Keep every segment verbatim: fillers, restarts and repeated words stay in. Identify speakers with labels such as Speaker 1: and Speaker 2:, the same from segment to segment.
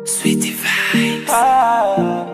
Speaker 1: Sweetie vibes.
Speaker 2: Ah,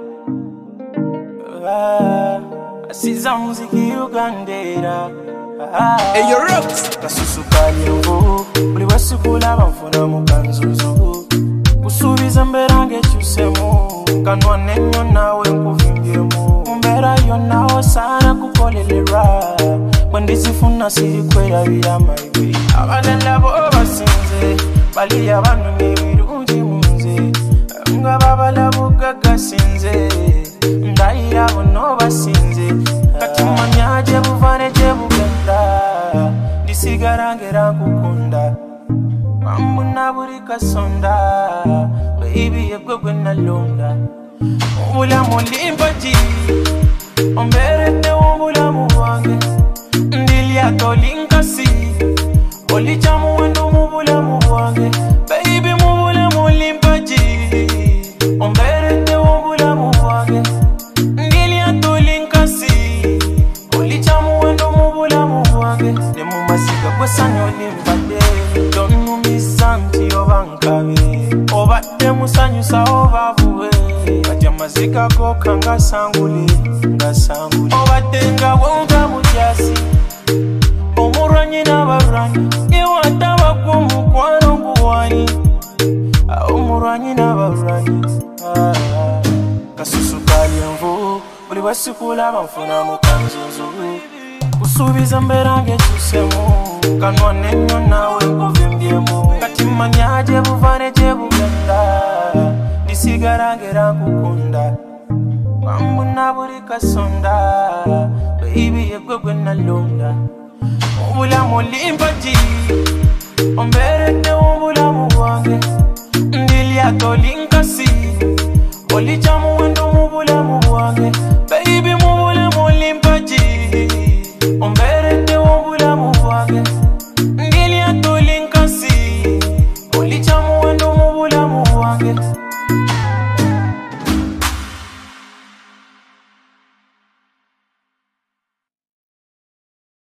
Speaker 2: ah, asiza muziki Ugandera. Ah,
Speaker 1: Hey, you're up.
Speaker 2: kasusukali mvu buli wesikula bamfuna mu kanzuzu kusubiza mbera ng'ekyusemu kanwa n'ennyo naawe nkuvimbyemu mu mbeera yonna osaana kukolelera bwe ndizifuna sirikwerabira mayiwe abalala bo basinze bali abanona ebirungi mu nze nga babalabuga gasinze ndayira bono basinze kati manya gye buva ne gye bugenda ndisigala ngera nkukunda wambuna buli kasonda baby yegwe gwe nalonda obulamu limpagi omberedde obulamu bwange ndilyato linkasi olica muwendo mu bulamu bwange baby mu bulamu limpagi omberedde obulamu bwange ndilyato linkasi olica muwendo mu bulamu bwange ne mu masiga gwesanyo limbadde tonumiza nti oba nkabe obadde musanyusa oba buwe kajja maziga goka nga sangule nga sangule obadde nga wonga mutyasi omurwanyi n'abalwanyi ewata bagwa omukwano guwani omurwanyi n'abalwanyi kasusukali envu buli bwesikula banfuna mu kanzuzu kusubiza mbera ng'ekyusemu kanwa n'ennyo naawe nkuvimbyemu kati manya gye buva ne gye bugenda ndisigala ngera nkukunda wambuna buli kasonda baby yegwe gwe nalonda obulamu limpagi omberedde obulamu bwange ndilyato linkasi olica muwendo